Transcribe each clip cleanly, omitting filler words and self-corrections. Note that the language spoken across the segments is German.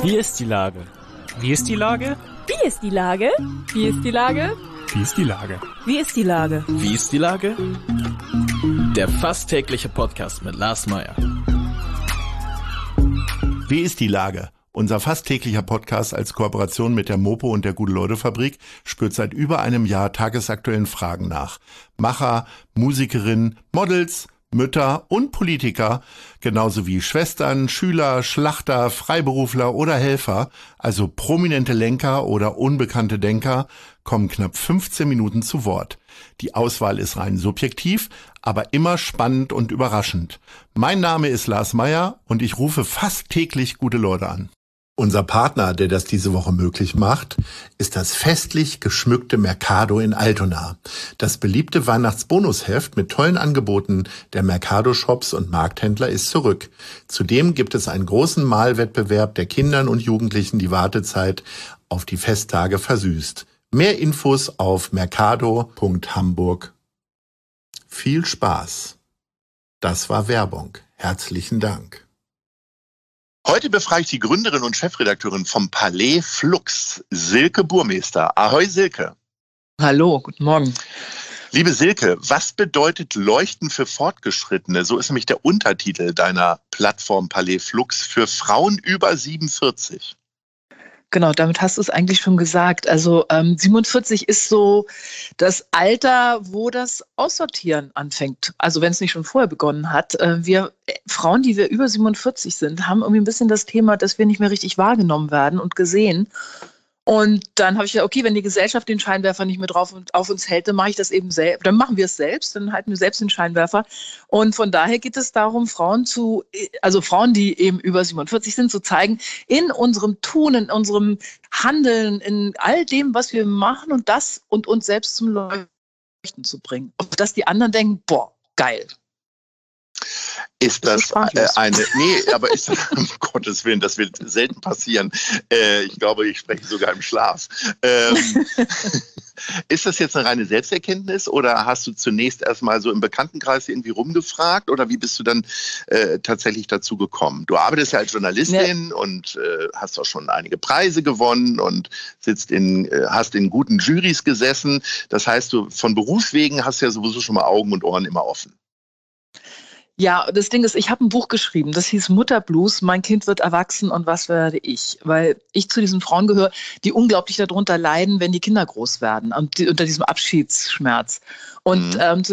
Wie ist die Lage? Wie ist die Lage? Wie ist die Lage? Wie ist die Lage? Wie ist die Lage? Wie ist die Lage? Wie ist die Lage? Der fast tägliche Podcast mit Lars Meyer. Wie ist die Lage? Unser fast täglicher Podcast als Kooperation mit der Mopo und der Gute-Leute-Fabrik spürt seit über einem Jahr tagesaktuellen Fragen nach. Macher, Musikerinnen, Models, Mütter und Politiker, genauso wie Schwestern, Schüler, Schlachter, Freiberufler oder Helfer, also prominente Lenker oder unbekannte Denker, kommen knapp 15 Minuten zu Wort. Die Auswahl ist rein subjektiv, aber immer spannend und überraschend. Mein Name ist Lars Meyer und ich rufe fast täglich gute Leute an. Unser Partner, der das diese Woche möglich macht, ist das festlich geschmückte Mercado in Altona. Das beliebte Weihnachtsbonusheft mit tollen Angeboten der Mercado-Shops und Markthändler ist zurück. Zudem gibt es einen großen Malwettbewerb, der Kindern und Jugendlichen die Wartezeit auf die Festtage versüßt. Mehr Infos auf mercado.hamburg. Viel Spaß. Das war Werbung. Herzlichen Dank. Heute befrage ich die Gründerin und Chefredakteurin vom Palais Flux, Silke Burmester. Ahoi Silke. Hallo, guten Morgen. Liebe Silke, was bedeutet Leuchten für Fortgeschrittene? So ist nämlich der Untertitel deiner Plattform Palais Flux für Frauen über 47. Genau, damit hast du es eigentlich schon gesagt. Also 47 ist so das Alter, wo das Aussortieren anfängt. Also wenn es nicht schon vorher begonnen hat. Wir Frauen, die wir über 47 sind, haben irgendwie ein bisschen das Thema, dass wir nicht mehr richtig wahrgenommen werden und gesehen. Und dann habe ich gedacht, okay, wenn die Gesellschaft den Scheinwerfer nicht mehr drauf und auf uns hält, dann mache ich das eben selbst. Dann machen wir es selbst, dann halten wir selbst den Scheinwerfer. Und von daher geht es darum, Frauen, die eben über 47 sind, zu zeigen, in unserem Tun, in unserem Handeln, in all dem, was wir machen und uns selbst zum Leuchten zu bringen. Und dass die anderen denken, boah, geil. Ist das aber ist das, um Gottes Willen, das wird selten passieren. Ich glaube, ich spreche sogar im Schlaf. Ist das jetzt eine reine Selbsterkenntnis oder hast du zunächst erstmal so im Bekanntenkreis irgendwie rumgefragt oder wie bist du dann tatsächlich dazu gekommen? Du arbeitest ja als Journalistin und hast auch schon einige Preise gewonnen und hast in guten Jurys gesessen. Das heißt, du von Berufswegen hast ja sowieso schon mal Augen und Ohren immer offen. Ja, das Ding ist, ich habe ein Buch geschrieben, das hieß Mutterblues, mein Kind wird erwachsen und was werde ich? Weil ich zu diesen Frauen gehöre, die unglaublich darunter leiden, wenn die Kinder groß werden und unter diesem Abschiedsschmerz. Und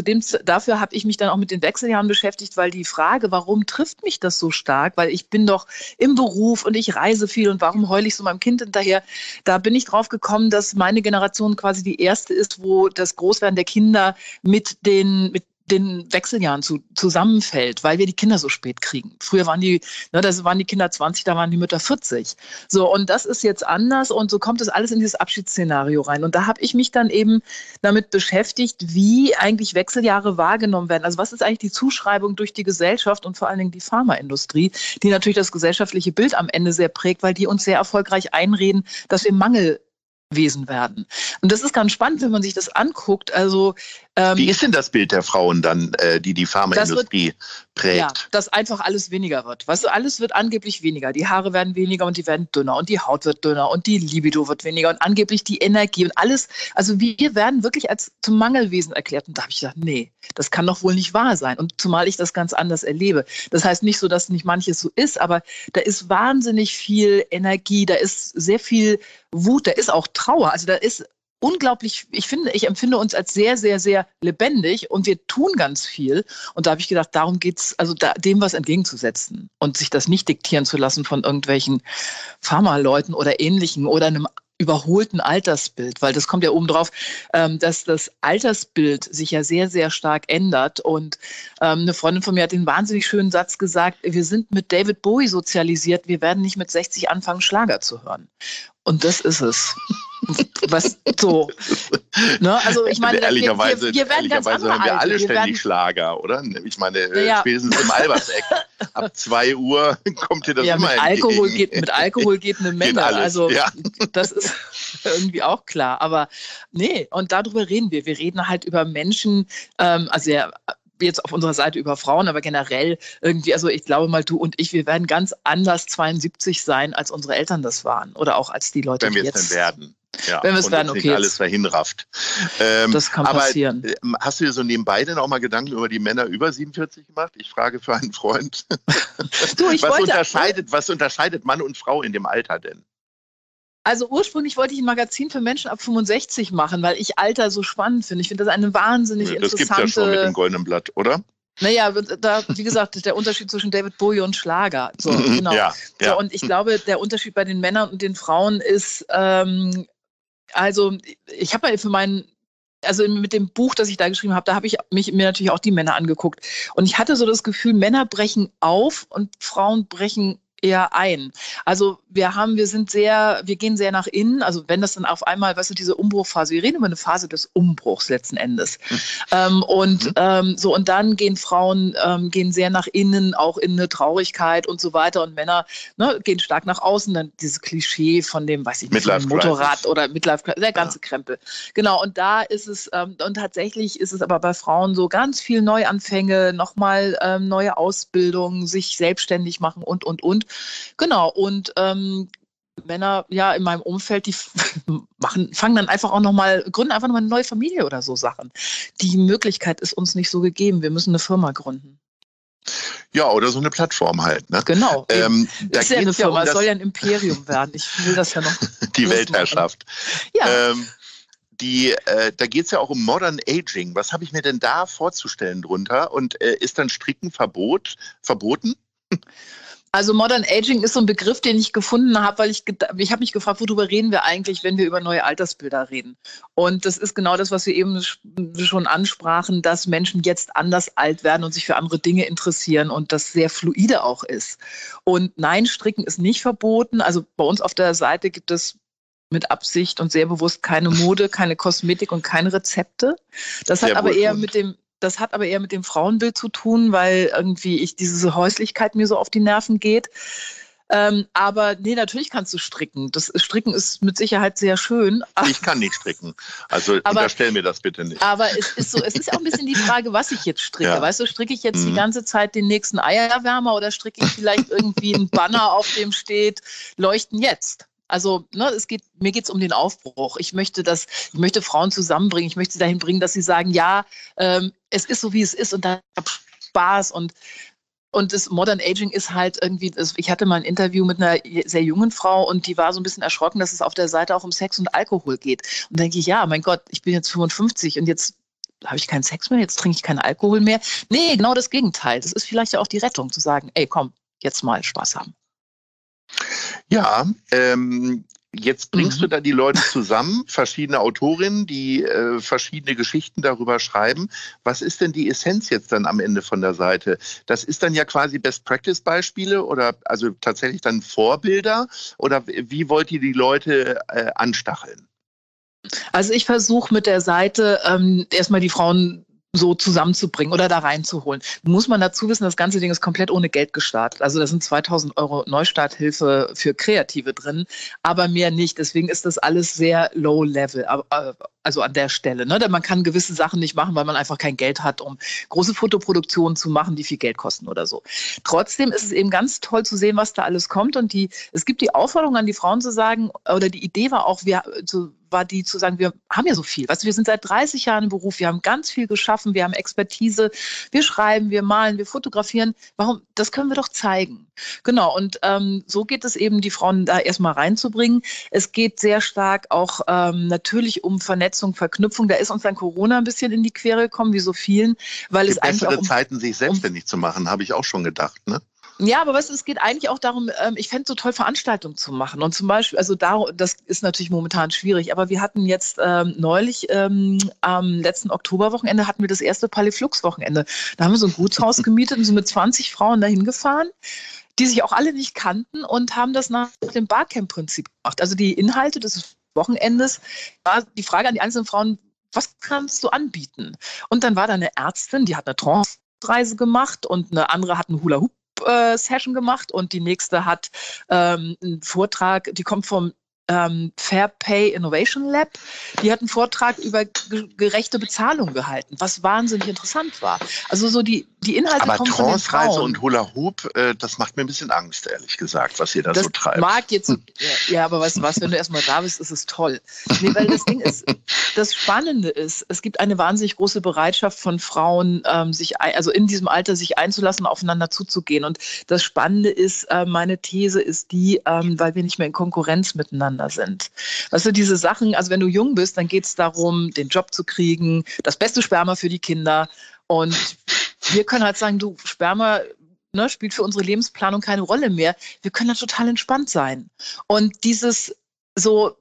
dafür habe ich mich dann auch mit den Wechseljahren beschäftigt, weil die Frage, warum trifft mich das so stark, weil ich bin doch im Beruf und ich reise viel und warum heule ich so meinem Kind hinterher, da bin ich drauf gekommen, dass meine Generation quasi die erste ist, wo das Großwerden der Kinder mit den Wechseljahren zusammenfällt, weil wir die Kinder so spät kriegen. Früher waren die Kinder 20, da waren die Mütter 40. So, und das ist jetzt anders und so kommt das alles in dieses Abschiedsszenario rein. Und da habe ich mich dann eben damit beschäftigt, wie eigentlich Wechseljahre wahrgenommen werden. Also was ist eigentlich die Zuschreibung durch die Gesellschaft und vor allen Dingen die Pharmaindustrie, die natürlich das gesellschaftliche Bild am Ende sehr prägt, weil die uns sehr erfolgreich einreden, dass wir Mangelwesen werden. Und das ist ganz spannend, wenn man sich das anguckt. Also wie ist denn das Bild der Frauen dann, die Pharmaindustrie prägt? Ja, dass einfach alles weniger wird. Weißt du, alles wird angeblich weniger. Die Haare werden weniger und die werden dünner und die Haut wird dünner und die Libido wird weniger und angeblich die Energie und alles. Also wir werden wirklich als zum Mangelwesen erklärt. Und da habe ich gedacht, nee, das kann doch wohl nicht wahr sein. Und zumal ich das ganz anders erlebe. Das heißt nicht so, dass nicht manches so ist, aber da ist wahnsinnig viel Energie, da ist sehr viel Wut, da ist auch Trauer. Also da ist unglaublich, ich empfinde uns als sehr, sehr, sehr lebendig und wir tun ganz viel. Und da habe ich gedacht, darum geht es, also dem was entgegenzusetzen und sich das nicht diktieren zu lassen von irgendwelchen Pharmaleuten oder Ähnlichen oder einem überholten Altersbild, weil das kommt ja oben drauf, dass das Altersbild sich ja sehr, sehr stark ändert. Und eine Freundin von mir hat den wahnsinnig schönen Satz gesagt, wir sind mit David Bowie sozialisiert, wir werden nicht mit 60 anfangen, Schlager zu hören. Und das ist es. Was so. Ne? Also ich meine, ehrlicherweise wir werden ganz hören wir alle wir ständig Schlager, oder? Ich meine, ja. Spätestens im Alberseck ab 2 Uhr kommt dir das immer entgegen. Mit Alkohol geht eine Menge. Geht alles, also ja. Das ist irgendwie auch klar. Aber nee, und darüber reden wir. Wir reden halt über Menschen, also jetzt auf unserer Seite über Frauen, aber generell irgendwie, also ich glaube mal, du und ich, wir werden ganz anders 72 sein, als unsere Eltern das waren oder auch als die Leute, wenn die wir es jetzt... dann werden. Ja, wenn wir es und werden, uns okay. nicht alles dahin rafft. Das kann passieren. Hast du dir so nebenbei denn auch mal Gedanken über die Männer über 47 gemacht? Ich frage für einen Freund. Du, was unterscheidet Mann und Frau in dem Alter denn? Also ursprünglich wollte ich ein Magazin für Menschen ab 65 machen, weil ich Alter so spannend finde. Ich finde das eine wahnsinnig interessante... Das gibt es ja schon mit dem Goldenen Blatt, oder? Naja, da, wie gesagt, der Unterschied zwischen David Bowie und Schlager. So, genau. Ja. So, und ich glaube, der Unterschied bei den Männern und den Frauen ist, also ich habe mal also mit dem Buch, das ich da geschrieben habe, da habe ich mir natürlich auch die Männer angeguckt. Und ich hatte so das Gefühl, Männer brechen auf und Frauen brechen eher ein. Also wir gehen sehr nach innen, also wenn das dann auf einmal, weißt du, diese Umbruchphase, wir reden über eine Phase des Umbruchs letzten Endes. Und dann gehen Frauen gehen sehr nach innen, auch in eine Traurigkeit und so weiter und Männer gehen stark nach außen, dann dieses Klischee von dem, weiß ich nicht, von Motorrad oder Midlife, der ganze Krempel. Genau, und da ist es, und tatsächlich ist es aber bei Frauen so ganz viel Neuanfänge, nochmal neue Ausbildung, sich selbstständig machen und. Genau, und Männer, ja, in meinem Umfeld, die fangen dann einfach auch gründen einfach nochmal eine neue Familie oder so Sachen. Die Möglichkeit ist uns nicht so gegeben. Wir müssen eine Firma gründen. Ja, oder so eine Plattform halt. Ne? Genau. Das ist ja eine Firma, es soll ja ein Imperium werden. Ich will das ja noch. Die Weltherrschaft. Ja. Da geht es ja auch um Modern Aging. Was habe ich mir denn da vorzustellen drunter? Und ist dann Stricken verboten? Also Modern Aging ist so ein Begriff, den ich gefunden habe, weil ich habe mich gefragt, worüber reden wir eigentlich, wenn wir über neue Altersbilder reden? Und das ist genau das, was wir eben schon ansprachen, dass Menschen jetzt anders alt werden und sich für andere Dinge interessieren und das sehr fluide auch ist. Und nein, Stricken ist nicht verboten. Also bei uns auf der Seite gibt es mit Absicht und sehr bewusst keine Mode, keine Kosmetik und keine Rezepte. Das hat aber eher mit dem Frauenbild zu tun, weil irgendwie diese Häuslichkeit mir so auf die Nerven geht. Aber nee, natürlich kannst du stricken. Das Stricken ist mit Sicherheit sehr schön. Ich kann nicht stricken. Also unterstell mir das bitte nicht. Aber es ist auch ein bisschen die Frage, was ich jetzt stricke. Ja. Weißt du, stricke ich jetzt die ganze Zeit den nächsten Eierwärmer oder stricke ich vielleicht irgendwie einen Banner, auf dem steht, leuchten jetzt? Also mir geht es um den Aufbruch. Ich möchte Frauen zusammenbringen. Ich möchte sie dahin bringen, dass sie sagen, ja, es ist so, wie es ist und da habe ich Spaß. Und das Modern Aging ist halt irgendwie, ich hatte mal ein Interview mit einer sehr jungen Frau und die war so ein bisschen erschrocken, dass es auf der Seite auch um Sex und Alkohol geht. Und dann denke ich, ja, mein Gott, ich bin jetzt 55 und jetzt habe ich keinen Sex mehr, jetzt trinke ich keinen Alkohol mehr. Nee, genau das Gegenteil. Das ist vielleicht ja auch die Rettung, zu sagen, ey, komm, jetzt mal Spaß haben. Ja, jetzt bringst du da die Leute zusammen, verschiedene Autorinnen, die verschiedene Geschichten darüber schreiben. Was ist denn die Essenz jetzt dann am Ende von der Seite? Das ist dann ja quasi Best-Practice-Beispiele oder also tatsächlich dann Vorbilder? Oder wie wollt ihr die Leute anstacheln? Also ich versuche mit der Seite erstmal die Frauen so zusammenzubringen oder da reinzuholen. Muss man dazu wissen, das ganze Ding ist komplett ohne Geld gestartet. Also da sind 2.000 € Neustarthilfe für Kreative drin, aber mehr nicht. Deswegen ist das alles sehr low level, also an der Stelle. Ne? Denn man kann gewisse Sachen nicht machen, weil man einfach kein Geld hat, um große Fotoproduktionen zu machen, die viel Geld kosten oder so. Trotzdem ist es eben ganz toll zu sehen, was da alles kommt. Und es gibt die Aufforderung an die Frauen zu sagen, oder die Idee war auch, zu sagen, wir haben ja so viel. Weißt du, wir sind seit 30 Jahren im Beruf, wir haben ganz viel geschaffen, wir haben Expertise, wir schreiben, wir malen, wir fotografieren. Das können wir doch zeigen. Genau, und so geht es eben, die Frauen da erstmal reinzubringen. Es geht sehr stark auch natürlich um Vernetzung, Verknüpfung. Da ist uns dann Corona ein bisschen in die Quere gekommen, wie so vielen. Weil es eigentlich bessere Zeiten, sich selbstständig zu machen, habe ich auch schon gedacht, ne? Ja, aber es geht eigentlich auch darum, ich fände es so toll, Veranstaltungen zu machen. Und zum Beispiel, das ist natürlich momentan schwierig, aber wir hatten jetzt neulich am letzten Oktoberwochenende hatten wir das erste Palais-Flux-Wochenende. Da haben wir so ein Gutshaus gemietet und so mit 20 Frauen dahin gefahren, die sich auch alle nicht kannten und haben das nach dem Barcamp-Prinzip gemacht. Also die Inhalte des Wochenendes war die Frage an die einzelnen Frauen, was kannst du anbieten? Und dann war da eine Ärztin, die hat eine Trance-Reise gemacht und eine andere hat einen Hula-Hoop Session gemacht und die nächste hat einen Vortrag, die kommt vom Fair Pay Innovation Lab. Die hat einen Vortrag über gerechte Bezahlung gehalten, was wahnsinnig interessant war. Also so die Inhalte aber kommen von den Frauen. Trance-Reise und Hula-Hoop, das macht mir ein bisschen Angst, ehrlich gesagt, was ihr da so treibt. Das mag jetzt, ja, aber weißt du was, wenn du erstmal da bist, ist es toll. Nee, weil das Ding ist, das Spannende ist, es gibt eine wahnsinnig große Bereitschaft von Frauen, also in diesem Alter sich einzulassen, aufeinander zuzugehen. Und das Spannende ist, meine These ist die, weil wir nicht mehr in Konkurrenz miteinander sind. Weißt du, diese Sachen, also wenn du jung bist, dann geht es darum, den Job zu kriegen, das beste Sperma für die Kinder. Und wir können halt sagen, du, Sperma spielt für unsere Lebensplanung keine Rolle mehr. Wir können da total entspannt sein. Und dieses so,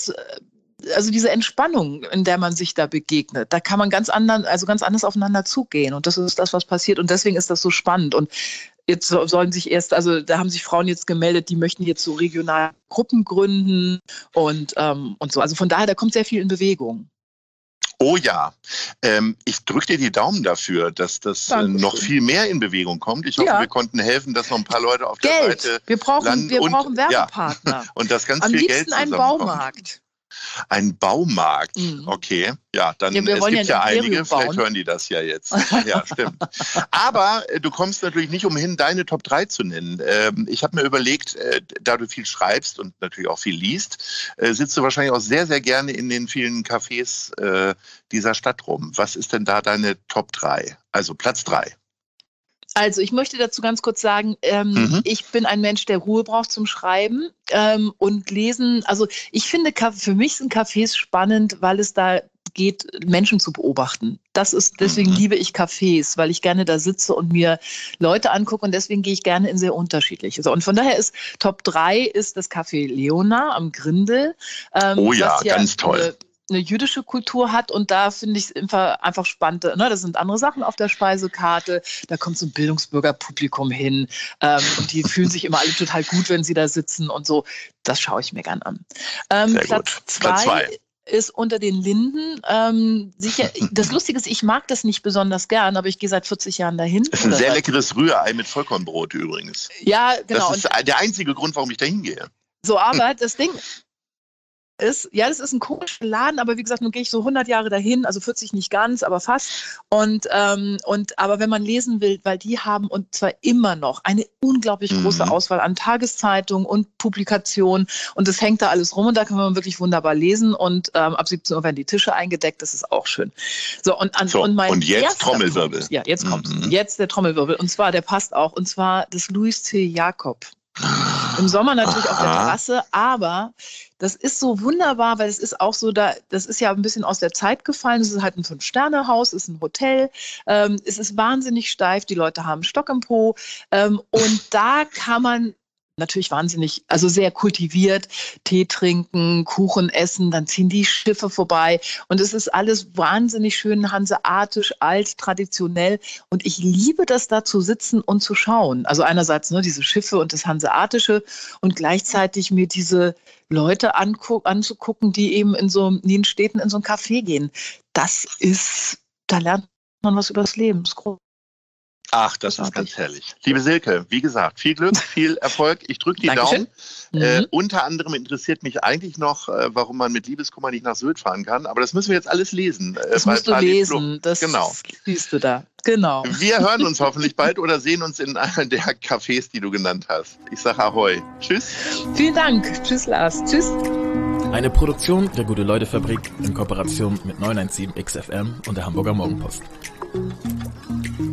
also diese Entspannung, in der man sich da begegnet, da kann man ganz anders aufeinander zugehen. Und das ist das, was passiert. Und deswegen ist das so spannend. Und jetzt sollen sich da haben sich Frauen jetzt gemeldet, die möchten jetzt so regionale Gruppen gründen und so. Also von daher, da kommt sehr viel in Bewegung. Oh ja, ich drücke dir die Daumen dafür, dass das noch viel mehr in Bewegung kommt. Ich hoffe, wir konnten helfen, dass noch ein paar Leute auf der Seite wir brauchen Werbepartner. Ja. Und das ganz Am viel liebsten Geld zusammenkommt. einen Baumarkt. Ein Baumarkt, okay. Ja, dann es gibt ja einige, vielleicht hören die das ja jetzt. Ja, stimmt. Aber du kommst natürlich nicht umhin, deine Top 3 zu nennen. Ich habe mir überlegt, da du viel schreibst und natürlich auch viel liest, sitzt du wahrscheinlich auch sehr, sehr gerne in den vielen Cafés dieser Stadt rum. Was ist denn da deine Top 3? Also Platz 3. Also ich möchte dazu ganz kurz sagen, ich bin ein Mensch, der Ruhe braucht zum Schreiben und Lesen. Also ich finde, für mich sind Cafés spannend, weil es da geht, Menschen zu beobachten. Deswegen liebe ich Cafés, weil ich gerne da sitze und mir Leute angucke und deswegen gehe ich gerne in sehr unterschiedliche. So, und von daher ist Top 3 ist das Café Leona am Grindel. Oh ja, ganz toll. Eine jüdische Kultur hat und da finde ich es einfach spannend. Das sind andere Sachen auf der Speisekarte. Da kommt so ein Bildungsbürgerpublikum hin und die fühlen sich immer alle total gut, wenn sie da sitzen und so. Das schaue ich mir gern an. Platz 2 ist unter den Linden. Sicher. Das Lustige ist, ich mag das nicht besonders gern, aber ich gehe seit 40 Jahren dahin. Das ist ein sehr leckeres Rührei mit Vollkornbrot übrigens. Ja, genau. Das ist der einzige Grund, warum ich da hingehe. So, aber das Ding ist, ja, das ist ein komischer Laden, aber wie gesagt, nun gehe ich so 100 Jahre dahin, also 40 nicht ganz, aber fast. Aber wenn man lesen will, weil die haben und zwar immer noch eine unglaublich große Auswahl an Tageszeitungen und Publikationen und das hängt da alles rum und da kann man wirklich wunderbar lesen und ab 17 Uhr werden die Tische eingedeckt, das ist auch schön. So, und jetzt Trommelwirbel. Punkt, ja, jetzt kommt's. Jetzt der Trommelwirbel und zwar, der passt auch, und zwar das Louis C. Jakob. Im Sommer natürlich auf der Terrasse, aber das ist so wunderbar, weil es ist auch so, das ist ja ein bisschen aus der Zeit gefallen. Es ist halt ein 5-Sterne-Haus, es ist ein Hotel. Es ist wahnsinnig steif, die Leute haben Stock im Po. Und da kann man natürlich wahnsinnig, also sehr kultiviert, Tee trinken, Kuchen essen, dann ziehen die Schiffe vorbei und es ist alles wahnsinnig schön hanseatisch, alt, traditionell und ich liebe das, da zu sitzen und zu schauen. Also einerseits diese Schiffe und das Hanseatische und gleichzeitig mir diese Leute anzugucken, die eben in den Städten in so ein Café gehen. Da lernt man was über das Leben. Das ist groß. Ach, das ist ganz herrlich. Liebe Silke, wie gesagt, viel Glück, viel Erfolg. Ich drücke die Daumen. Unter anderem interessiert mich eigentlich noch, warum man mit Liebeskummer nicht nach Sylt fahren kann. Aber das müssen wir jetzt alles lesen. Das musst du lesen. Das siehst du da. Genau. Wir hören uns hoffentlich bald oder sehen uns in einer der Cafés, die du genannt hast. Ich sage Ahoi. Tschüss. Vielen Dank. Tschüss, Lars. Tschüss. Eine Produktion der Gute-Leute-Fabrik in Kooperation mit 917 XFM und der Hamburger Morgenpost.